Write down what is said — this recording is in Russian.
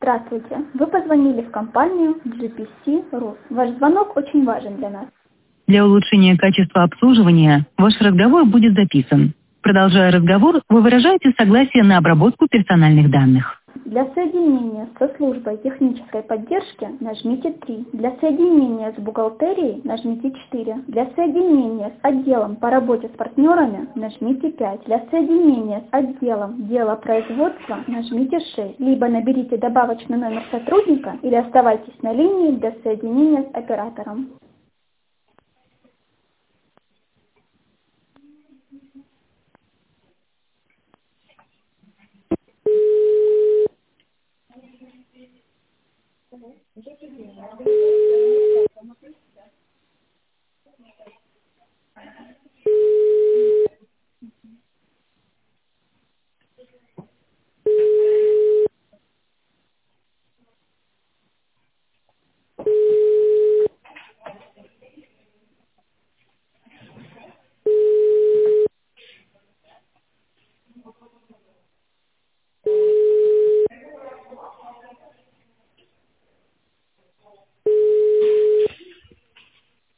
Здравствуйте. Вы позвонили в компанию GPC Rus. Ваш звонок очень важен для нас. Для улучшения качества обслуживания ваш разговор будет записан. Продолжая разговор, вы выражаете согласие на обработку персональных данных. Для соединения со службой технической поддержки нажмите 3. Для соединения с бухгалтерией нажмите 4. Для соединения с отделом по работе с партнерами нажмите 5. Для соединения с отделом дела производства нажмите 6. Либо наберите добавочный номер сотрудника или оставайтесь на линии для соединения с оператором.